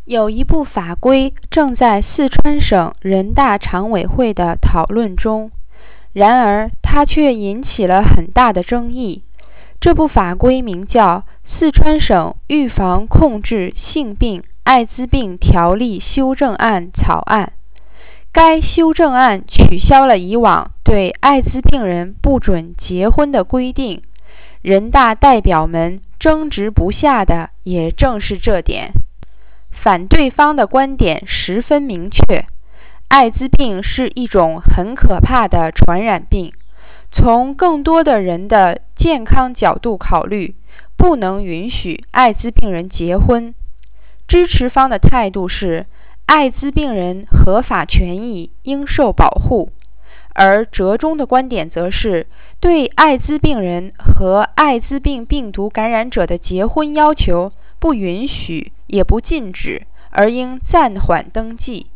有一部法规正在四川省人大常委会的讨论中，然而它却引起了很大的争议。这部法规名叫《四川省预防控制性病艾滋病条例修正案》草案。该修正案取消了以往对艾滋病人不准结婚的规定，人大代表们争执不下的也正是这点。反对方的观点十分明确，艾滋病是一种很可怕的传染病，从更多的人的健康角度考虑，不能允许艾滋病人结婚。支持方的态度是，艾滋病人合法权益应受保护，而折中的观点则是，对艾滋病人和艾滋病病毒感染者的结婚要求不允许也不禁止，而应暂缓登记。